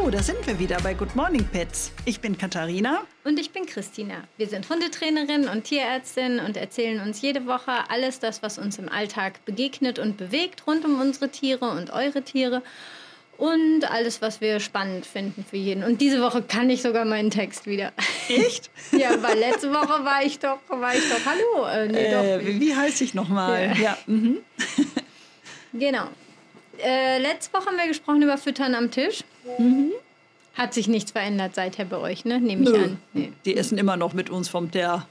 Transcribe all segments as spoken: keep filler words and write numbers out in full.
So, da sind wir wieder bei Good Morning Pets. Ich bin Katharina. Und ich bin Christina. Wir sind Hundetrainerin und Tierärztin und erzählen uns jede Woche alles das, was uns im Alltag begegnet und bewegt, rund um unsere Tiere und eure Tiere. Und alles, was wir spannend finden für jeden. Und diese Woche kann ich sogar meinen Text wieder. Echt? Ja, weil letzte Woche war ich doch, war ich doch, hallo. Äh, nee, äh, doch. Wie, wie heiße ich nochmal? Ja. Ja. Mhm. Genau. Äh, letzte Woche haben wir gesprochen über Füttern am Tisch. Mhm. Hat sich nichts verändert seither bei euch, ne? Nehme ich Nö. an. Nee. Die essen immer noch mit uns vom Teller.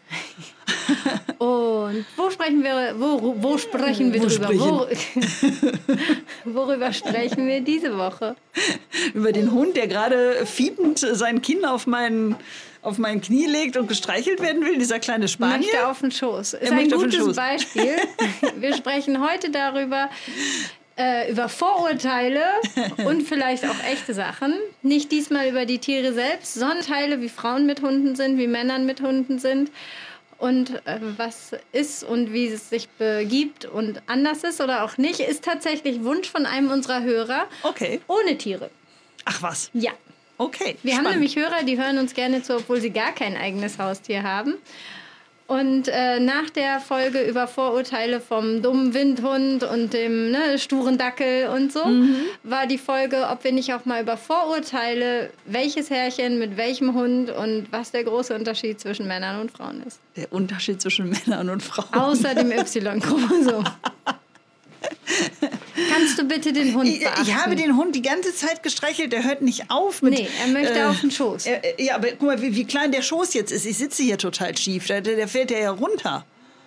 Und wo sprechen wir, wo, wo sprechen wir Wo drüber? Wo, worüber sprechen wir diese Woche? Über den Hund, der gerade fiepend sein Kinn auf mein, auf mein Knie legt und gestreichelt werden will, dieser kleine Spanier. Möchte auf den Schoß. Ist Er ein möchte auf den gutes Schoß. Beispiel. Wir sprechen heute darüber, äh, über Vorurteile und vielleicht auch echte Sachen. Nicht diesmal über die Tiere selbst, sondern Teile, wie Frauen mit Hunden sind, wie Männern mit Hunden sind. Und äh, was ist und wie es sich begibt und anders ist oder auch nicht, ist tatsächlich Wunsch von einem unserer Hörer. Okay. Ohne Tiere. Ach was. Ja. Okay. Wir spannend. haben nämlich Hörer, die hören uns gerne zu, obwohl sie gar kein eigenes Haustier haben. Und äh, nach der Folge über Vorurteile vom dummen Windhund und dem ne, sturen Dackel und so, mhm. war die Folge, ob wir nicht auch mal über Vorurteile, welches Herrchen mit welchem Hund und was der große Unterschied zwischen Männern und Frauen ist. Der Unterschied zwischen Männern und Frauen. Außer dem Y-Chromosom. Kannst du bitte den Hund ich, beachten? ich habe den Hund die ganze Zeit gestreichelt, der hört nicht auf. Mit, nee, er möchte äh, auf den Schoß. Äh, ja, aber guck mal, wie, wie klein der Schoß jetzt ist. Ich sitze hier total schief, der, der fällt ja ja runter.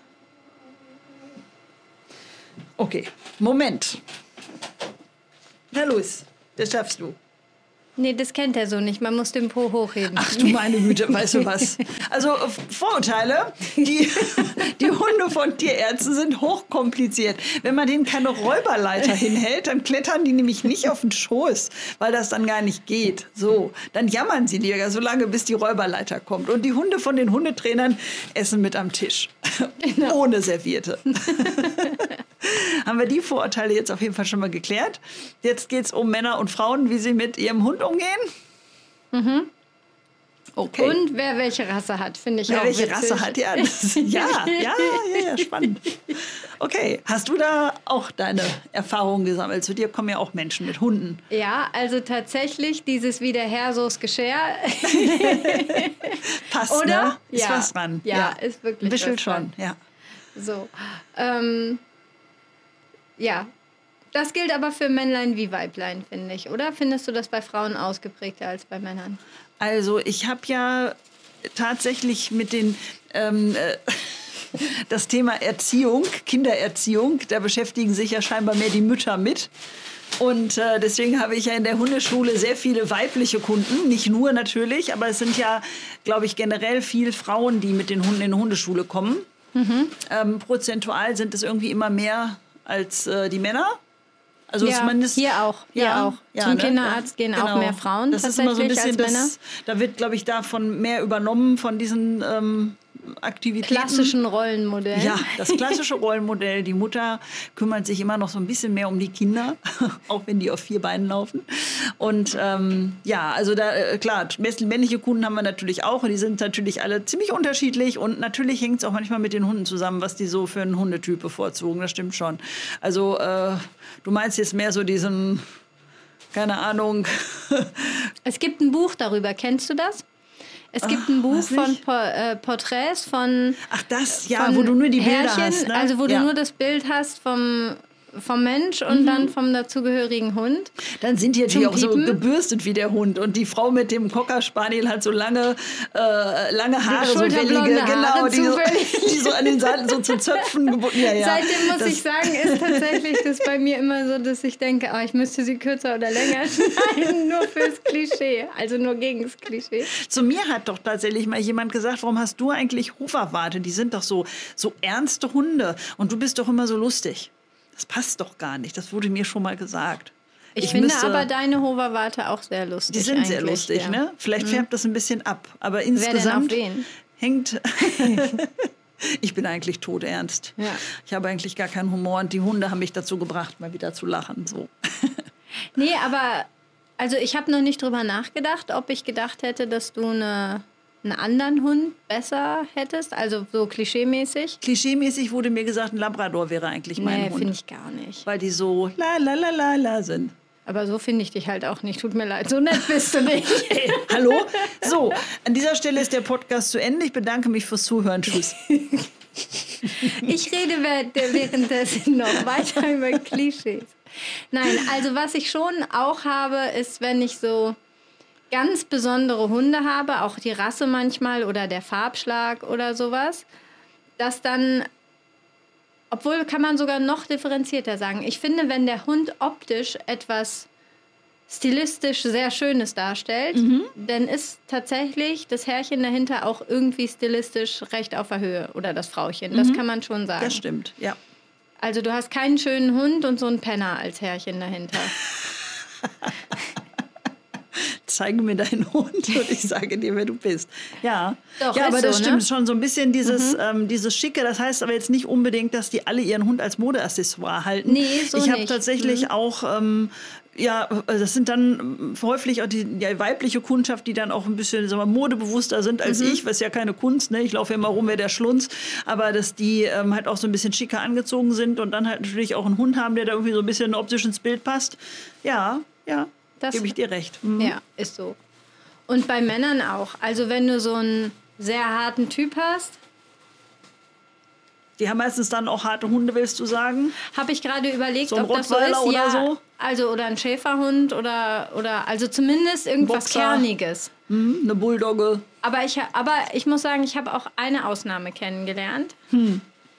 Okay, Moment. Na los, das schaffst du. Nee, das kennt er so nicht. Man muss den Po hochheben. Ach du meine Güte, weißt du was? Also Vorurteile, die, die Hunde von Tierärzten sind hochkompliziert. Wenn man denen keine Räuberleiter hinhält, dann klettern die nämlich nicht auf den Schoß, weil das dann gar nicht geht. So, dann jammern sie lieber so lange, bis die Räuberleiter kommt. Und die Hunde von den Hundetrainern essen mit am Tisch. Genau. Ohne Serviette. Haben wir die Vorurteile jetzt auf jeden Fall schon mal geklärt. Jetzt geht es um Männer und Frauen, wie sie mit ihrem Hund umgehen. Mhm. Okay. Und wer welche Rasse hat, finde ich wer auch welche witzig. Rasse hat, ja, das, ja, ja, ja, ja, spannend. Okay, hast du da auch deine Erfahrungen gesammelt? Zu dir kommen ja auch Menschen mit Hunden. Ja, also tatsächlich dieses wie der Herr, so's Geschirr. Passt, oder? Ne? Ist ja. was dran. Ja, ja, ist wirklich ein bisschen was schon, dran. ja. So, ähm, ja. Das gilt aber für Männlein wie Weiblein, finde ich, oder? Findest du das bei Frauen ausgeprägter als bei Männern? Also ich habe ja tatsächlich mit den... Ähm, äh, das Thema Erziehung, Kindererziehung, da beschäftigen sich ja scheinbar mehr die Mütter mit. Und äh, deswegen habe ich ja in der Hundeschule sehr viele weibliche Kunden. Nicht nur natürlich, aber es sind ja, glaube ich, generell viele Frauen, die mit den Hunden in die Hundeschule kommen. Mhm. Ähm, prozentual sind es irgendwie immer mehr als äh, die Männer. Also ja, zumindest hier auch. Hier ja, auch. ja, Zum ne? Kinderarzt gehen genau. auch mehr Frauen das tatsächlich ist immer so ein bisschen als Männer. Das, da wird, glaube ich, davon mehr übernommen von diesen ähm, Aktivitäten. Klassischen Rollenmodell. Ja, das klassische Rollenmodell. Die Mutter kümmert sich immer noch so ein bisschen mehr um die Kinder, auch wenn die auf vier Beinen laufen. Und ähm, ja, also da, äh, klar, männliche Kunden haben wir natürlich auch. Und die sind natürlich alle ziemlich unterschiedlich. Und natürlich hängt es auch manchmal mit den Hunden zusammen, was die so für einen Hundetyp bevorzugen. Das stimmt schon. Also äh, du meinst jetzt mehr so diesen, keine Ahnung. Es gibt ein Buch darüber. Kennst du das? Es gibt Ach, ein Buch was von nicht? Po- äh, Porträts von Ach das, ja, von wo du nur die Bilder Herrchen, hast. Ne? Also wo ja. du nur das Bild hast vom, vom Mensch und Mhm. dann vom dazugehörigen Hund. Dann sind die Zum natürlich auch so Piepen. gebürstet wie der Hund. Und die Frau mit dem Cocker Spaniel hat so lange, äh, lange Haare, so wellige, schulterblonde Haare genau, die so, zufällig. die so an den Seiten so zu Zöpfen gebunden. Ja, ja. Seitdem muss das, ich sagen, ist tatsächlich das bei mir immer so, dass ich denke, oh, ich müsste sie kürzer oder länger schneiden, nur fürs Klischee, also nur gegen das Klischee. Zu mir hat doch tatsächlich mal jemand gesagt, warum hast du eigentlich Hoverwarte? Die sind doch so, so ernste Hunde und du bist doch immer so lustig. Das passt doch gar nicht. Das wurde mir schon mal gesagt. Ich, Ich finde müsste- aber deine Hoverwarte auch sehr lustig. Die sind sehr eigentlich, lustig, ja. ne? Vielleicht färbt das ein bisschen ab. Aber Wer denn auf insgesamt wen? hängt... Ich bin eigentlich todernst. Ja. Ich habe eigentlich gar keinen Humor. Und die Hunde haben mich dazu gebracht, mal wieder zu lachen. So. Nee, aber Also ich habe noch nicht drüber nachgedacht, ob ich gedacht hätte, dass du eine, einen anderen Hund besser hättest, also so klischeemäßig. Klischeemäßig wurde mir gesagt, ein Labrador wäre eigentlich mein Nee, Hund. finde ich gar nicht. Weil die so la la la la la sind. Aber so finde ich dich halt auch nicht. Tut mir leid, so nett bist du nicht. Hey, hallo? So, an dieser Stelle ist der Podcast zu Ende. Ich bedanke mich fürs Zuhören. Tschüss. Ich rede währenddessen noch weiter über Klischees. Nein, also was ich schon auch habe, ist, wenn ich so ganz besondere Hunde habe, auch die Rasse manchmal oder der Farbschlag oder sowas, dass dann, obwohl kann man sogar noch differenzierter sagen, ich finde, wenn der Hund optisch etwas stilistisch sehr Schönes darstellt, mhm. dann ist tatsächlich das Herrchen dahinter auch irgendwie stilistisch recht auf der Höhe oder das Frauchen. Das mhm. kann man schon sagen. Das stimmt, ja. Also du hast keinen schönen Hund und so einen Penner als Herrchen dahinter. Zeige mir deinen Hund und ich sage dir, wer du bist. Ja, Doch, ja aber so, das stimmt ne? schon so ein bisschen dieses, Mhm. ähm, dieses Schicke. Das heißt aber jetzt nicht unbedingt, dass die alle ihren Hund als Modeaccessoire halten. Nee, so ich habe nicht. tatsächlich Mhm. auch... Ähm, ja, das sind dann häufig auch die, die weibliche Kundschaft, die dann auch ein bisschen sagen wir, modebewusster sind als Mhm. ich, was ja keine Kunst, ne? Ich laufe ja immer rum wie der Schlunz, aber dass die ähm, halt auch so ein bisschen schicker angezogen sind und dann halt natürlich auch einen Hund haben, der da irgendwie so ein bisschen optisch ins Bild passt. Ja, ja, Das- gebe ich dir recht. Mhm. Ja, ist so. Und bei Männern auch. Also wenn du so einen sehr harten Typ hast, Die haben meistens dann auch harte Hunde, willst du sagen? habe ich gerade überlegt, So ein ob das so Rottweiler ist. oder ja, so? Also oder ein Schäferhund oder, oder also zumindest irgendwas Boxer. Kerniges. Hm, eine Bulldogge. Aber ich, ha- aber ich muss sagen, ich habe auch eine Ausnahme kennengelernt. Hm.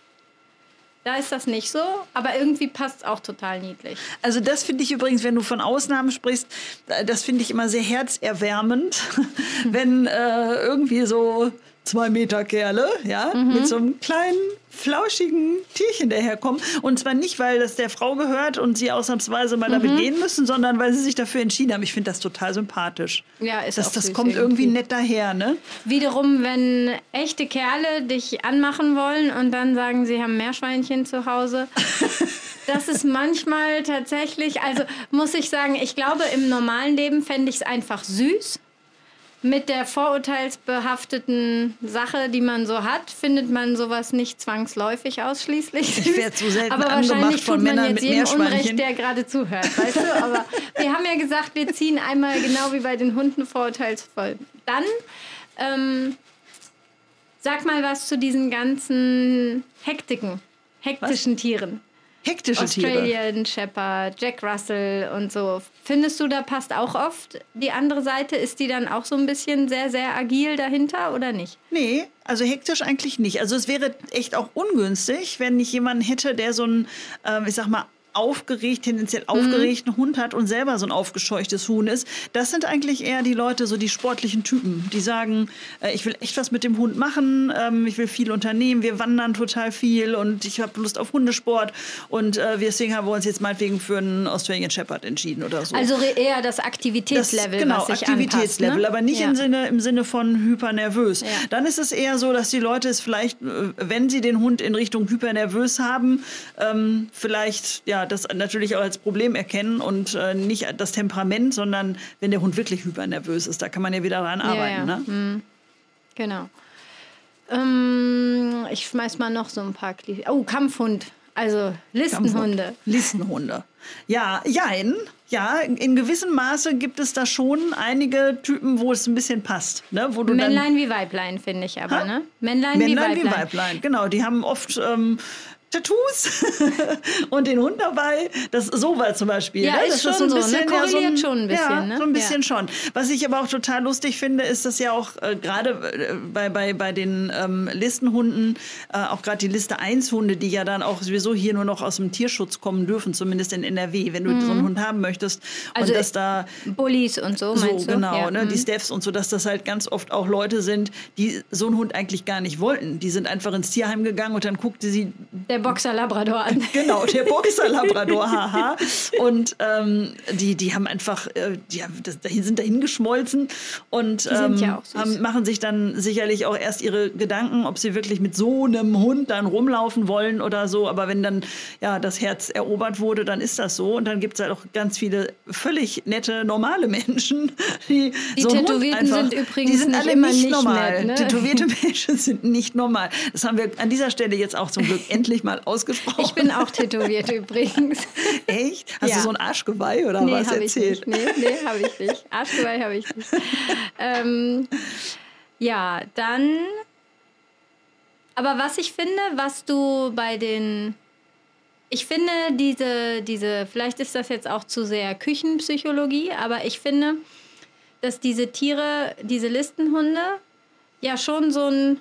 Da ist das nicht so, aber irgendwie passt es auch total niedlich. Also das finde ich übrigens, wenn du von Ausnahmen sprichst, äh, das finde ich immer sehr herzerwärmend, wenn äh, irgendwie so zwei Meter Kerle, ja, Mhm. mit so einem kleinen, flauschigen Tierchen daherkommen. Und zwar nicht, weil das der Frau gehört und sie ausnahmsweise mal Mhm. damit gehen müssen, sondern weil sie sich dafür entschieden haben. Ich finde das total sympathisch. Ja, ist Das, auch das süß kommt irgendwie irgendwie. nett daher, ne? Wiederum, wenn echte Kerle dich anmachen wollen und dann sagen, sie haben Meerschweinchen zu Hause. Das ist manchmal tatsächlich, also muss ich sagen, ich glaube, im normalen Leben fände ich es einfach süß. Mit der vorurteilsbehafteten Sache, die man so hat, findet man sowas nicht zwangsläufig ausschließlich. Ich werde so selten Aber angemacht wahrscheinlich von tut man Männern jetzt mit jedem Meerschweinchen. Unrecht, der gerade zuhört, weißt du? Aber wir haben ja gesagt, wir ziehen einmal genau wie bei den Hunden vorurteilsvoll. Dann ähm, sag mal was zu diesen ganzen Hektiken, hektischen Tieren. Hektische Tiere. Australian Shepherd, Jack Russell und so. Findest du, da passt auch oft die andere Seite? Ist die dann auch so ein bisschen sehr, sehr agil dahinter oder nicht? Nee, also hektisch eigentlich nicht. Also es wäre echt auch ungünstig, wenn ich jemanden hätte, der so einen, ähm, ich sag mal, aufgeregt, tendenziell aufgeregten Hund hat und selber so ein aufgescheuchtes Huhn ist. Das sind eigentlich eher die Leute, so die sportlichen Typen, die sagen, äh, ich will echt was mit dem Hund machen, ähm, ich will viel unternehmen, wir wandern total viel und ich habe Lust auf Hundesport und äh, deswegen haben wir uns jetzt meinetwegen für einen Australian Shepherd entschieden oder so. Also re- eher das Aktivitätslevel, Das, genau, was sich Aktivitätslevel, anpasst, ne? aber nicht Ja. im, Sinne, im Sinne von hypernervös. Ja. Dann ist es eher so, dass die Leute es vielleicht, äh, wenn sie den Hund in Richtung hypernervös haben, ähm, vielleicht ja das natürlich auch als Problem erkennen und äh, nicht das Temperament, sondern wenn der Hund wirklich hypernervös ist, da kann man ja wieder dran arbeiten. Ja, ja. Ne? Hm. Genau. Ähm, ich schmeiß mal noch so ein paar Klischees. Oh, Kampfhund. Also Listenhunde. Listenhunde. Ja, jein. Ja, in gewissem Maße gibt es da schon einige Typen, wo es ein bisschen passt. Ne? Wo du Männlein wie Weiblein, finde ich aber, Ha? ne? Männlein, Männlein wie wie Weiblein. Weiblein, genau. Die haben oft ähm, Tattoos und den Hund dabei. Das so war zum Beispiel. Ja, ne? ist das schon so, ne? ja, Korreliert schon ein bisschen, Ja, ne? so ein bisschen Ja. schon. Was ich aber auch total lustig finde, ist, dass ja auch äh, gerade äh, bei, bei, bei den ähm, Listenhunden, äh, auch gerade die Liste eins Hunde, die ja dann auch sowieso hier nur noch aus dem Tierschutz kommen dürfen, zumindest in N R W, wenn du so einen Hund haben möchtest. Also und dass da Bullies und so, so, meinst du? genau, Ja. ne, die mhm. Staffs und so, dass das halt ganz oft auch Leute sind, die so einen Hund eigentlich gar nicht wollten. Die sind einfach ins Tierheim gegangen und dann guckte sie der Boxer Labrador an. Genau, der Boxer Labrador, haha. Und ähm, die, die haben einfach, äh, die haben, das, die sind dahin geschmolzen und ähm, ja auch süß. haben, machen sich dann sicherlich auch erst ihre Gedanken, ob sie wirklich mit so einem Hund dann rumlaufen wollen oder so. Aber wenn dann ja das Herz erobert wurde, dann ist das so. Und dann gibt es halt auch ganz viele völlig nette, normale Menschen, die, die so einen Hund Tätowierten einfach, sind übrigens die sind nicht alle immer nicht nicht normal. nett, ne? Tätowierte Menschen sind nicht normal. Das haben wir an dieser Stelle jetzt auch zum Glück endlich mal ausgesprochen. Ich bin auch tätowiert übrigens. Echt? Hast Ja. du so ein Arschgeweih oder Nee, was habe ich erzählt? nicht. Nee, nee habe ich nicht. Arschgeweih habe ich nicht. ähm, ja, dann... Aber was ich finde, was du bei den... Ich finde diese, diese, vielleicht ist das jetzt auch zu sehr Küchenpsychologie, aber ich finde, dass diese Tiere, diese Listenhunde, ja schon so ein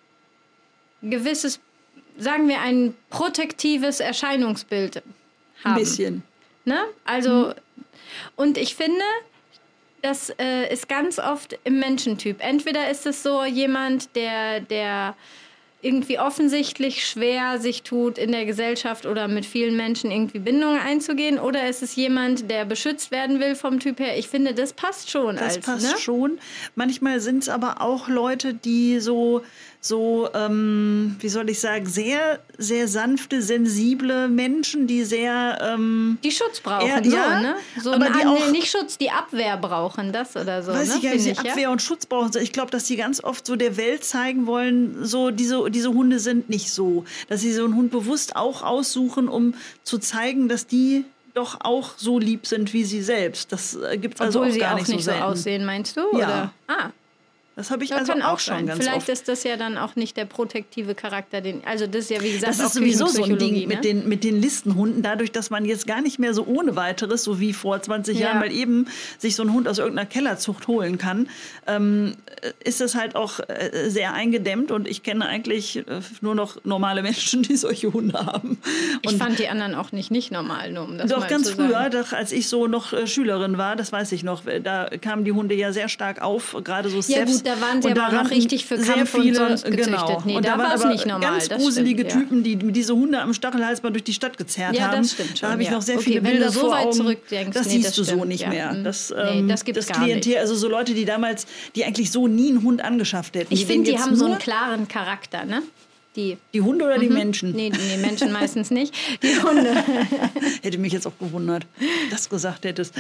gewisses, sagen wir, ein protektives Erscheinungsbild haben. Ein bisschen. Ne? Also, mhm. Und ich finde, das äh, ist ganz oft im Menschentyp. Entweder ist es so jemand, der, der irgendwie offensichtlich schwer sich tut, in der Gesellschaft oder mit vielen Menschen irgendwie Bindungen einzugehen, oder ist es jemand, der beschützt werden will vom Typ her? Ich finde, das passt schon. Das als, passt ne? schon. Manchmal sind es aber auch Leute, die so, so ähm, wie soll ich sagen, sehr, sehr sanfte, sensible Menschen, die sehr... Ähm, die Schutz brauchen, eher, so, ja, ne? So aber eine, die nee, auch, nicht Schutz, die Abwehr brauchen, das oder so. weiß ne? ich gar nicht, Find die ich, Abwehr ja? und Schutz brauchen. Ich glaube, dass die ganz oft so der Welt zeigen wollen, so diese, diese Hunde sind nicht so. Dass sie so einen Hund bewusst auch aussuchen, um zu zeigen, dass die doch auch so lieb sind wie sie selbst. Das gibt es also Obwohl auch sie gar auch nicht so nicht so selten. aussehen, meinst du? Ja. Oder? Ah. Das habe ich Das also kann auch, auch schon sein. ganz Vielleicht oft. ist das ja dann auch nicht der protektive Charakter, den. Also das ist ja wie gesagt Das auch ist sowieso so ein Küchenpsychologie, Ding mit, ne? den, mit den Listenhunden, dadurch, dass man jetzt gar nicht mehr so ohne weiteres, so wie vor zwanzig Ja. Jahren, mal eben sich so einen Hund aus irgendeiner Kellerzucht holen kann, ähm, ist es halt auch äh, sehr eingedämmt, und ich kenne eigentlich äh, nur noch normale Menschen, die solche Hunde haben. Ich Und fand die anderen auch nicht nicht normal, nur um das doch mal ganz zu früher, sagen. doch, als ich so noch äh, Schülerin war, das weiß ich noch, da kamen die Hunde ja sehr stark auf, gerade so Ja Steps. gut, da waren sie Und aber auch noch rannten richtig für sehr Kampf und viele, sonst gezüchtet. Genau. Nee, und da da war waren es aber nicht normal, ganz das gruselige stimmt, ja. Typen, die diese Hunde am Stachelhals mal durch die Stadt gezerrt Ja, haben. das stimmt schon, Da habe ich ja. noch sehr Okay, viele wenn Bilder du so vor weit Augen. zurückdenkst, Das nee, siehst das du so stimmt, nicht ja. mehr. Mhm. Das, Nee, ähm, das gibt's das gar Klientel, also so Leute, die damals, die eigentlich so nie einen Hund angeschafft hätten. Ich finde, die jetzt haben so nur einen klaren Charakter, ne? Die, Die Hunde oder die Mhm. Menschen? nee, nee, Menschen meistens nicht. Die Hunde. Hätte mich jetzt auch gewundert, dass du gesagt hättest.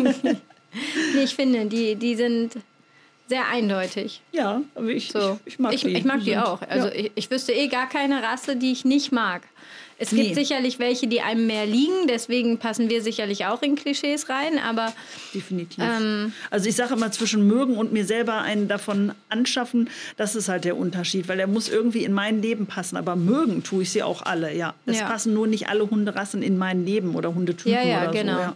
Nee, ich finde, die, die sind sehr eindeutig. Ja, aber ich, So. ich, ich mag ich, die. Ich mag die sind- auch. Also ja. ich, ich wüsste eh gar keine Rasse, die ich nicht mag. Es Nee. gibt sicherlich welche, die einem mehr liegen, deswegen passen wir sicherlich auch in Klischees rein, aber Definitiv. Ähm, also ich sage immer, zwischen mögen und mir selber einen davon anschaffen, das ist halt der Unterschied, weil der muss irgendwie in mein Leben passen. Aber mögen tue ich sie auch alle, ja. Es Ja. passen nur nicht alle Hunderassen in mein Leben oder Hundetypen Ja, ja, oder genau. so. Ja.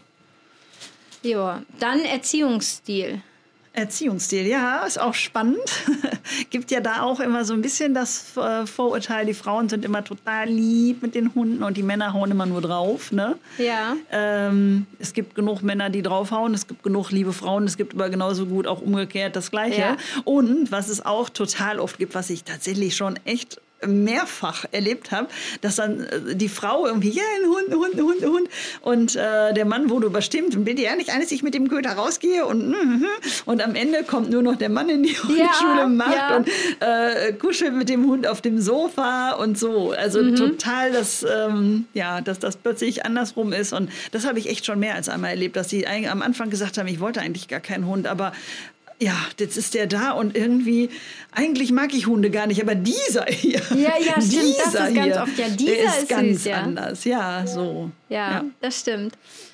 ja. Dann Erziehungsstil. Erziehungsstil, ja, ist auch spannend. Gibt ja da auch immer so ein bisschen das äh, Vorurteil, die Frauen sind immer total lieb mit den Hunden und die Männer hauen immer nur drauf. Ne? Ja. Ähm, es gibt genug Männer, die draufhauen, es gibt genug liebe Frauen, es gibt aber genauso gut auch umgekehrt das Gleiche. Ja. Und was es auch total oft gibt, was ich tatsächlich schon echt mehrfach erlebt habe, dass dann äh, die Frau irgendwie, ja, ein Hund, ein Hund, ein Hund, ein Hund. Und äh, der Mann wurde überstimmt und bitte ja nicht eines, ich mit dem Köter rausgehe. Und, mm, und am Ende kommt nur noch der Mann in die Hundeschule, macht ja. und äh, kuschelt mit dem Hund auf dem Sofa und so. Also Mhm. total, dass, ähm, ja, dass das plötzlich andersrum ist. Und das habe ich echt schon mehr als einmal erlebt, dass die eigentlich am Anfang gesagt haben, ich wollte eigentlich gar keinen Hund, aber ja, jetzt ist der da und irgendwie, eigentlich mag ich Hunde gar nicht, aber dieser hier, Ja, ja, stimmt, dieser das ist ganz hier, oft. Ja, der dieser ist, ist ganz süß, ja. anders. Ja, so. Ja, Ja. das stimmt.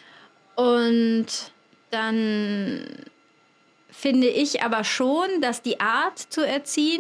Und dann finde ich aber schon, dass die Art zu erziehen,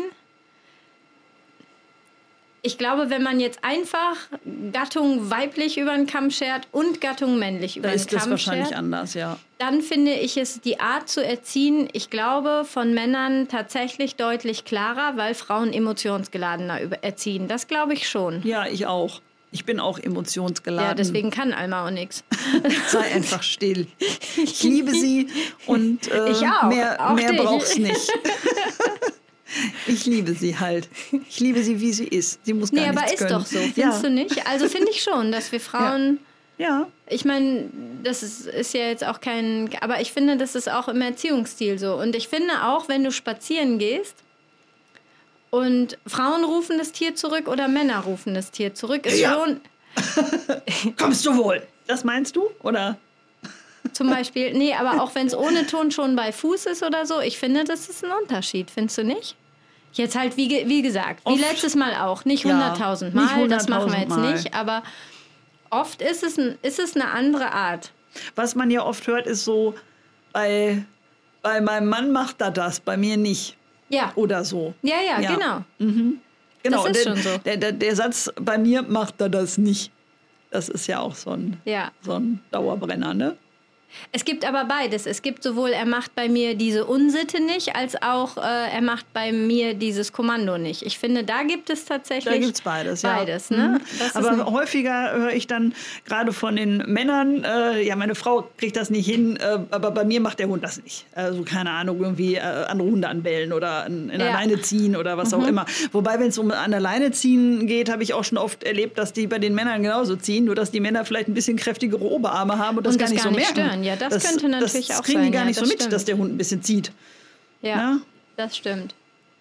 ich glaube, wenn man jetzt einfach Gattung weiblich über den Kamm schert und Gattung männlich über Da den ist das Kamm wahrscheinlich schert, anders, ja. dann finde ich es die Art zu erziehen, ich glaube, von Männern tatsächlich deutlich klarer, weil Frauen emotionsgeladener über- erziehen. Das glaube ich schon. Ja, ich auch. Ich bin auch emotionsgeladen. Ja, deswegen kann Alma auch nichts. Sei einfach still. Ich liebe sie und äh, Ich auch. mehr, Auch mehr dich. braucht's nicht. Ich liebe sie halt. Ich liebe sie, wie sie ist. Sie muss gar nee, nichts aber ist können. doch so, findest ja. du nicht? Also finde ich schon, dass wir Frauen... Ja. ja. Ich meine, das ist, ist ja jetzt auch kein... Aber ich finde, das ist auch im Erziehungsstil so. Und ich finde auch, wenn du spazieren gehst und Frauen rufen das Tier zurück oder Männer rufen das Tier zurück, ist Ja. schon... Kommst du wohl? Das meinst du? Oder? Zum Beispiel, nee, aber auch wenn es ohne Ton schon bei Fuß ist oder so, ich finde, das ist ein Unterschied, findest du nicht? Jetzt halt, wie, ge- wie gesagt, wie Oft. letztes Mal auch, nicht Ja, hunderttausend nicht Mal, das machen wir jetzt hunderttausend Mal. nicht, aber oft ist es, ein, ist es eine andere Art. Was man ja oft hört, ist so, bei, bei meinem Mann macht er das, bei mir nicht. Ja, Oder so. ja, ja, Ja. genau. Genau, Das ist der, schon so. Der, der, der Satz, bei mir macht er das nicht. Das ist ja auch so ein, Ja. so ein Dauerbrenner, ne? Es gibt aber beides. Es gibt sowohl, er macht bei mir diese Unsitte nicht, als auch, äh, er macht bei mir dieses Kommando nicht. Ich finde, da gibt es tatsächlich Da gibt es beides, ja. beides. Ne? Das ist Aber ein- häufiger höre ich dann gerade von den Männern, äh, ja, meine Frau kriegt das nicht hin, äh, aber bei mir macht der Hund das nicht. Also keine Ahnung, irgendwie äh, andere Hunde anbellen oder an, in Ja. der Leine ziehen oder was auch immer. Wobei, wenn es um an der Leine ziehen geht, habe ich auch schon oft erlebt, dass die bei den Männern genauso ziehen, nur dass die Männer vielleicht ein bisschen kräftigere Oberarme haben und das Und gar das nicht gar so nicht merken. stören. Ja, das könnte natürlich das auch kriegen die sein, gar ja, nicht so das mit, stimmt. dass der Hund ein bisschen zieht. Ja, Ja? das stimmt.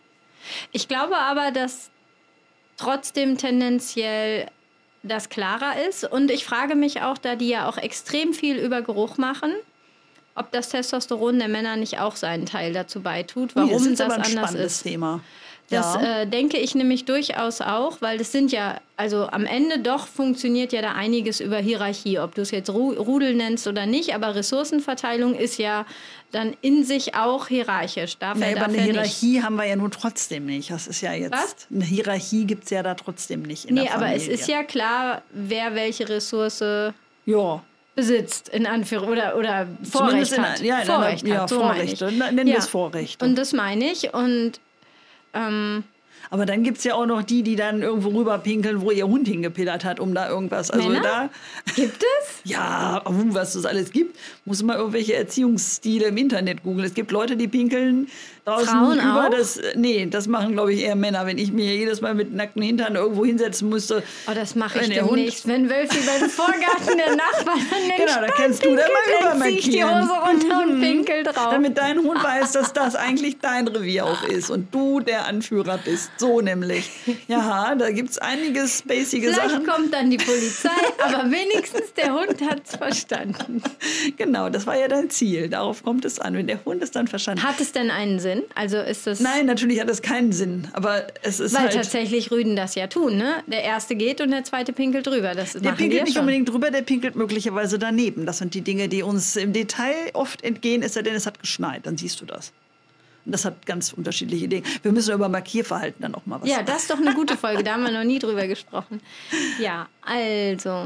Ich glaube aber, dass trotzdem tendenziell das klarer ist. Und ich frage mich auch, da die ja auch extrem viel über Geruch machen, ob das Testosteron der Männer nicht auch seinen Teil dazu beitut, warum Nee, das ist das aber ein anders spannendes ist. Thema. Das ja. äh, denke ich nämlich durchaus auch, weil das sind ja, also am Ende doch funktioniert ja da einiges über Hierarchie, ob du es jetzt Ru Rudel nennst oder nicht, aber Ressourcenverteilung ist ja dann in sich auch hierarchisch. Darf Nee, er, aber darf eine er nicht. Hierarchie haben wir ja nun trotzdem nicht. Das ist ja jetzt. Was? Eine Hierarchie gibt es ja da trotzdem nicht in Nee, der aber Familie. es ist ja klar, wer welche Ressource Ja. besitzt, in Anführung oder, oder Zumindest Vorrecht in, hat. ja, in Vorrecht einer, ja, hat, so meine Vorrechte. ich. Nennen Ja. wir es Vorrechte. Und das meine ich. Und ähm, aber dann gibt es ja auch noch die, die dann irgendwo rüberpinkeln, wo ihr Hund hingepillert hat, um da irgendwas. Also Männer? da. gibt es? Ja, uh, was es alles gibt, muss man irgendwelche Erziehungsstile im Internet googeln. Es gibt Leute, die pinkeln draußen Frauen über auch? das. Nee, das machen, glaube ich, eher Männer. Wenn ich mir jedes Mal mit nackten Hintern irgendwo hinsetzen müsste. Oh, das mache ich Wenn der Hund- demnächst. Wenn Wölfi beim Vorgarten der Nachbarn an den Genau, da Stein kannst du da pinkelt, mal dann zieh ich die übermarkieren. Hose runter und Mhm. pinkel drauf. Damit dein Hund weiß, dass das eigentlich dein Revier auch ist und du der Anführer bist. So nämlich. Ja, da gibt es einige spacige Vielleicht Sachen. kommt dann die Polizei, aber wenigstens der Hund hat es verstanden. Genau, das war ja dein Ziel. Darauf kommt es an. Wenn der Hund es dann verstanden hat. Hat es denn einen Sinn? Also ist das... Nein, natürlich hat es keinen Sinn. Aber es ist Weil halt. tatsächlich Rüden das ja tun, ne? Der erste geht und der zweite pinkelt drüber. Das Der machen pinkelt wir nicht schon. unbedingt drüber, der pinkelt möglicherweise daneben. Das sind die Dinge, die uns im Detail oft entgehen, es sei denn, es hat geschneit. Dann siehst du das. Und das hat ganz unterschiedliche Dinge. Wir müssen über Markierverhalten dann auch mal was Ja, sagen. das ist doch eine gute Folge. Da haben wir noch nie drüber gesprochen. Ja, also.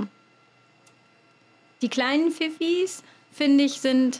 Die kleinen Pfiffis, finde ich, sind...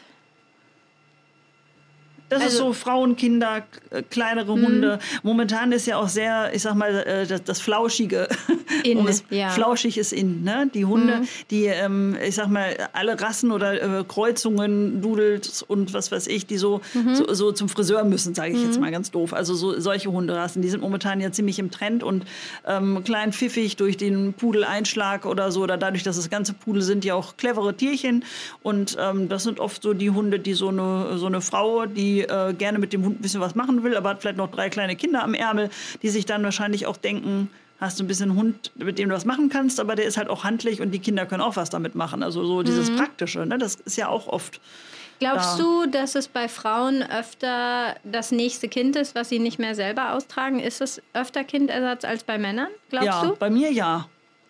Das ist Also- so Frauen, Kinder, k- kleinere Hunde. Momentan ist ja auch sehr, ich sag mal, äh, das, das Flauschige. In, um es, ja. Flauschig ist in, ne? Die Hunde, die, ähm, ich sag mal, alle Rassen oder äh, Kreuzungen, Doodles und was weiß ich, die so, so, so zum Friseur müssen, sage ich jetzt mal ganz doof. Also so, solche Hunderassen, die sind momentan ja ziemlich im Trend und ähm, klein pfiffig durch den Pudeleinschlag oder so, oder dadurch, dass es ganze Pudel sind, ja auch clevere Tierchen. Und ähm, das sind oft so die Hunde, die so eine, so eine Frau, die äh, gerne mit dem Hund ein bisschen was machen will, aber hat vielleicht noch drei kleine Kinder am Ärmel, die sich dann wahrscheinlich auch denken, hast du ein bisschen einen Hund, mit dem du was machen kannst, aber der ist halt auch handlich und die Kinder können auch was damit machen. Also so dieses Praktische, ne? Das ist ja auch oft. Glaubst da. du, dass es bei Frauen öfter das nächste Kind ist, was sie nicht mehr selber austragen? Ist es öfter Kindersatz als bei Männern? Glaubst ja, du? bei mir ja.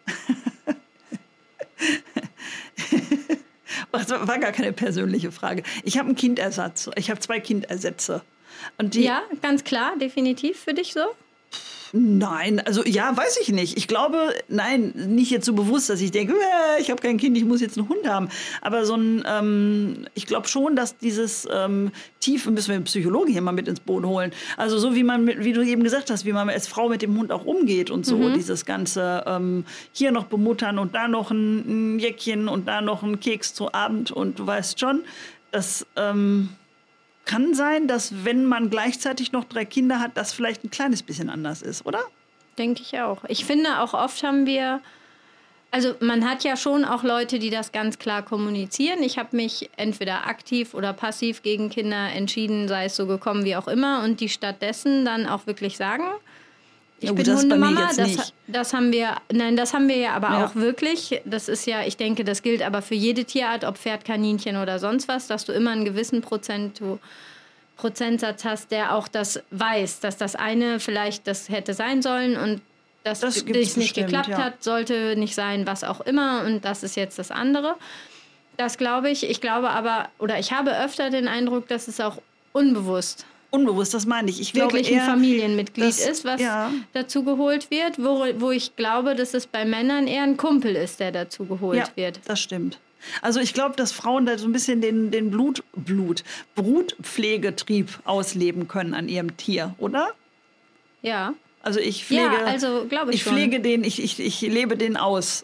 Das war gar keine persönliche Frage. Ich habe einen Kindersatz. Ich habe zwei Kindersätze. Und die, Ja, ganz klar, definitiv für dich so? Nein, also ja, weiß ich nicht. Ich glaube, nein, nicht jetzt so bewusst, dass ich denke, äh, ich habe kein Kind, ich muss jetzt einen Hund haben. Aber so ein, ähm, ich glaube schon, dass dieses ähm, Tiefe, müssen wir einen Psychologen hier mal mit ins Boot holen. Also so wie man, mit, wie du eben gesagt hast, wie man als Frau mit dem Hund auch umgeht und so. Dieses ganze ähm, hier noch bemuttern und da noch ein, ein Jäckchen und da noch ein Keks zu Abend und du weißt schon, das... Ähm, kann sein, dass wenn man gleichzeitig noch drei Kinder hat, das vielleicht ein kleines bisschen anders ist, oder? Denke ich auch. Ich finde auch oft haben wir, also man hat ja schon auch Leute, die das ganz klar kommunizieren. Ich habe mich entweder aktiv oder passiv gegen Kinder entschieden, sei es so gekommen wie auch immer, und die stattdessen dann auch wirklich sagen, ich ja, gut, bin das bei mir Hundemama. jetzt Das, nicht. das haben wir, nein, das haben wir ja aber Ja. auch wirklich. Das ist ja, ich denke, das gilt aber für jede Tierart, ob Pferd, Kaninchen oder sonst was, dass du immer einen gewissen Prozent, Prozentsatz hast, der auch das weiß, dass das eine vielleicht das hätte sein sollen und dass Das das gibt's nicht bestimmt, geklappt ja. hat, sollte nicht sein, was auch immer, und das ist jetzt das andere. Das glaube ich. Ich glaube aber, oder ich habe öfter den Eindruck, dass es auch unbewusst Unbewusst, das meine ich. Ich wirklich glaube eher, ein Familienmitglied dass- ist, was ja. dazu geholt wird, wo, wo ich glaube, dass es bei Männern eher ein Kumpel ist, der dazu geholt ja, wird. das stimmt. Also ich glaube, dass Frauen da so ein bisschen den, den Blut, Blut, Brutpflegetrieb ausleben können an ihrem Tier, oder? Ja. Also ich pflege, Ja, also glaube ich ich schon. pflege den, ich, ich, ich lebe den aus.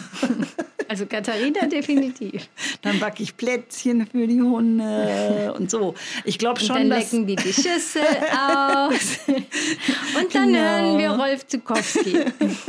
Also Katharina definitiv. Dann backe ich Plätzchen für die Hunde und so. Ich glaube Und schon, dann dass... lecken die die Schüssel aus. Und dann Genau. hören wir Rolf Zukowski.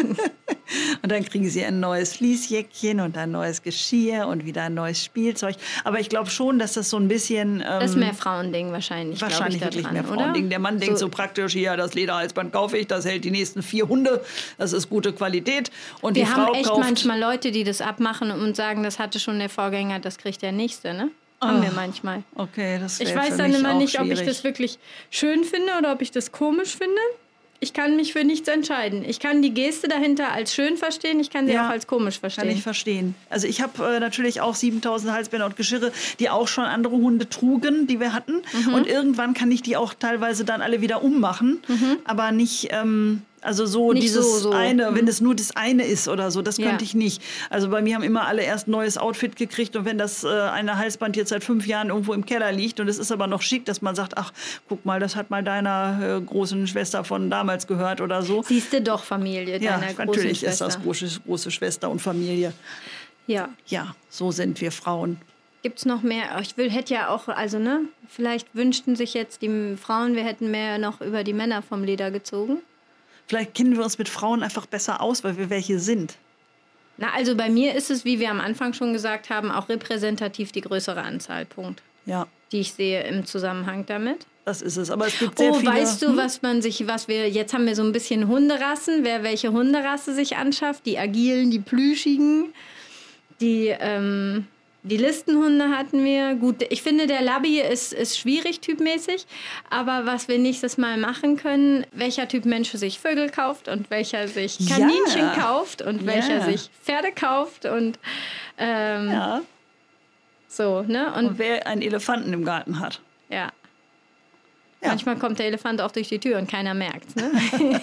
Und dann kriegen sie ein neues Fließjäckchen und ein neues Geschirr und wieder ein neues Spielzeug. Aber ich glaube schon, dass das so ein bisschen... Ähm, Das ist mehr Frauending wahrscheinlich, glaube wahrscheinlich ich, da wirklich dran, mehr oder? Frauending. Der Mann denkt So- so praktisch, hier, das Lederhalsband kaufe ich, das hält die nächsten vier Hunde, das ist gute Qualität. Und Wir die haben Frau echt kauft... manchmal Leute, die das abmachen und sagen, das hatte schon der Vorgänger, das kriegt der Nächste, ne? Haben wir manchmal. Okay, das Ich wäre weiß für dann mich immer auch nicht, ob ich schwierig. das wirklich schön finde oder ob ich das komisch finde. Ich kann mich für nichts entscheiden. Ich kann die Geste dahinter als schön verstehen, ich kann sie Ja, auch als komisch Kann verstehen. ich verstehen. Also ich habe äh, natürlich auch siebentausend Halsbänder und Geschirre, die auch schon andere Hunde trugen, die wir hatten. Mhm. Und irgendwann kann ich die auch teilweise dann alle wieder ummachen. Aber nicht, ähm, also so Nicht dieses so, so. eine, wenn es nur das eine ist oder so, das Ja. könnte ich nicht. Also bei mir haben immer alle erst ein neues Outfit gekriegt. Und wenn das äh, eine Halsband jetzt seit fünf Jahren irgendwo im Keller liegt und es ist aber noch schick, dass man sagt, ach, guck mal, das hat mal deiner äh, großen Schwester von damals gehört oder so. Siehst du doch Familie Ja, deiner großen natürlich ist Schwester. das große, große Schwester und Familie. Ja. Ja, so sind wir Frauen. Gibt es noch mehr? Ich will, hätte ja auch, also ne, vielleicht wünschten sich jetzt die Frauen, wir hätten mehr noch über die Männer vom Leder gezogen. Vielleicht kennen wir uns mit Frauen einfach besser aus, weil wir welche sind. Na, also bei mir ist es, wie wir am Anfang schon gesagt haben, auch repräsentativ die größere Anzahl, Punkt, Ja, die ich sehe im Zusammenhang damit. das ist es. Aber es gibt sehr Oh, viele... weißt du, was man sich, was wir, jetzt haben wir so ein bisschen Hunderassen, wer welche Hunderasse sich anschafft, die agilen, die plüschigen, die, ähm, die Listenhunde hatten wir. Gut, ich finde, der Labby ist, ist schwierig typmäßig, aber was wir nächstes Mal machen können, welcher Typ Mensch sich Vögel kauft und welcher sich Ja. Kaninchen kauft und Ja. welcher sich Pferde kauft und ähm, Ja, so, ne? Und und wer einen Elefanten im Garten hat. ja. Ja. Manchmal kommt der Elefant auch durch die Tür und keiner merkt. Ne?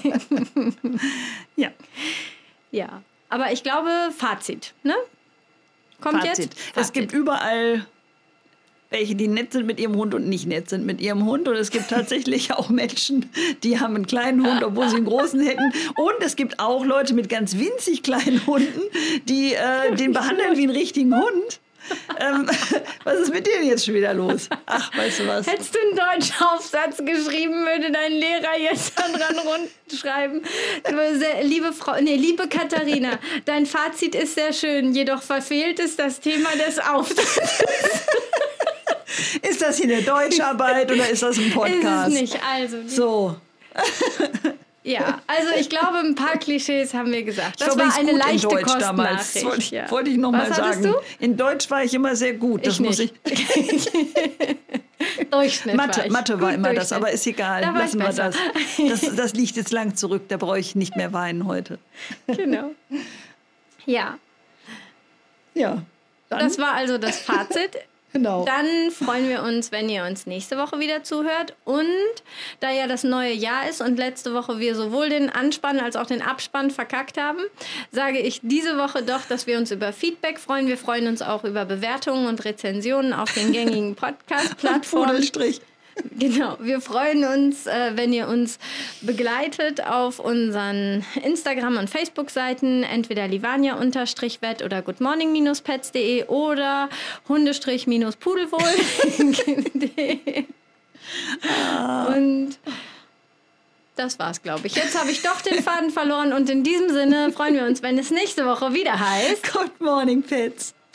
Ja, Ja, aber ich glaube, Fazit, ne? Kommt Fazit. jetzt? Es Fazit. gibt überall welche, die nett sind mit ihrem Hund und nicht nett sind mit ihrem Hund. Und es gibt tatsächlich auch Menschen, die haben einen kleinen Hund, obwohl sie einen großen hätten. Und es gibt auch Leute mit ganz winzig kleinen Hunden, die äh, den behandeln wie einen richtigen Hund. Ähm, was ist mit denen jetzt schon wieder los? Ach, weißt du was? Hättest du einen Deutschaufsatz geschrieben, würde dein Lehrer jetzt da dran rundschreiben. Sehr- Liebe Frau, nee, liebe Katharina, dein Fazit ist sehr schön, jedoch verfehlt es das Thema des Auftritts. Ist das hier eine Deutscharbeit oder ist das ein Podcast? Ist es nicht, also. So. Ja, also ich glaube, ein paar Klischees haben wir gesagt. Das Ich war war übrigens eine gut in leichte Deutsch damals. Kostnachricht. Wollte ich, ja. wollte ich noch mal Was hattest sagen. du? In Deutsch war ich immer sehr gut. Das Ich muss nicht. ich. Durchschnitt war Mathe, ich. Mathe war Gut immer das, Durchschnitt. aber ist egal. Da war Lassen ich wir das. besser. das. Das liegt jetzt lang zurück. Da brauche ich nicht mehr weinen heute. Genau. Ja, Ja. Dann, das war also das Fazit. genau. Dann freuen wir uns, wenn ihr uns nächste Woche wieder zuhört. Und da ja das neue Jahr ist und letzte Woche wir sowohl den Anspann als auch den Abspann verkackt haben, sage ich diese Woche doch, dass wir uns über Feedback freuen. Wir freuen uns auch über Bewertungen und Rezensionen auf den gängigen Podcast-Plattformen. Pudelstrich. Genau, wir freuen uns, äh, wenn ihr uns begleitet auf unseren Instagram- und Facebook-Seiten, entweder livania-wett oder goodmorning-pets.de oder hundestrich-pudelwohl. Ah. Und das war's, glaube ich. Jetzt habe ich doch den Faden verloren und in diesem Sinne freuen wir uns, wenn es nächste Woche wieder heißt Good Morning Pits.